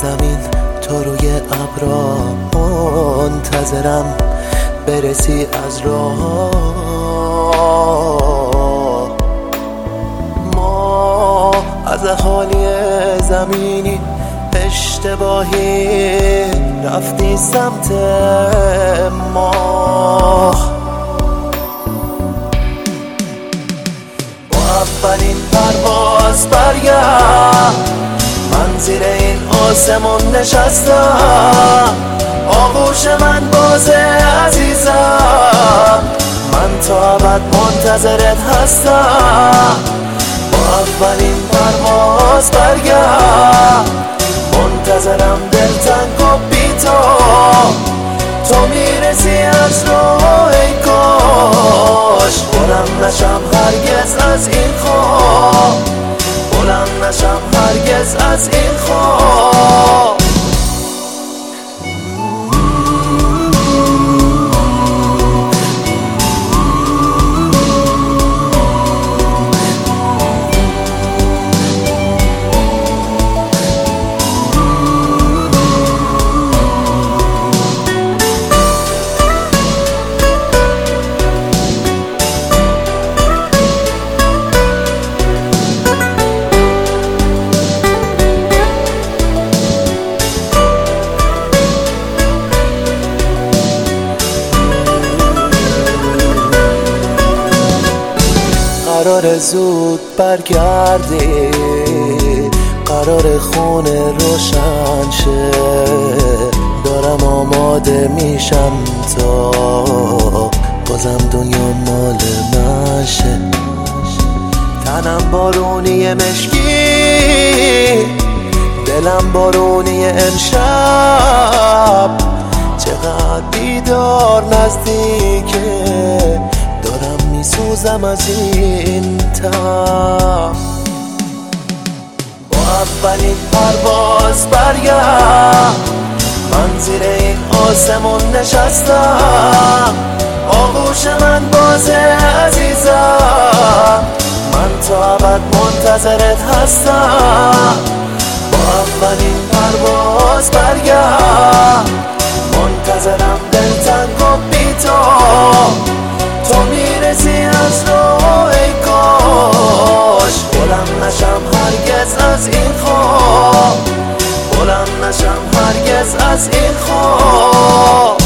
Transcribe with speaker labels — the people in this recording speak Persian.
Speaker 1: زمین تو روی ابرا منتظرم برسی از راه. ما از اهالی زمینی اشتباهی رفتی سمت ما. با اولین پرواز برگرد، من زیر این آسمون نشستم، آغوش من بازه عزیزم، من تا ابد منتظرت هستم. با اولین پرواز برگرد، منتظرم دلتنگ و بی تو میرسی از راه. ای کاش بلند نشم هرگز از این خواب، بلند نشم هرگز از این خواب. قرار زود برگردی، قرار خونه روشن شه، دارم آماده میشم تا بازم دنیا مال من شه. تنم بارونی مشکی، دلم بارونی امشب، چقدر بیدار نزدیکه، دارم میسوزم از این تب. با اولین پرواز برگرد، من زیر این آسمون نشستم، آغوش من بازه عزیزم، من تا ابد منتظرت هستم. با اولین پرواز برگرد، منتظرم دلتنگ و بی تو میرسی از راه. ای کاش بلند نشم هرگز از این خواب، بلند نشم هرگز از این خواب.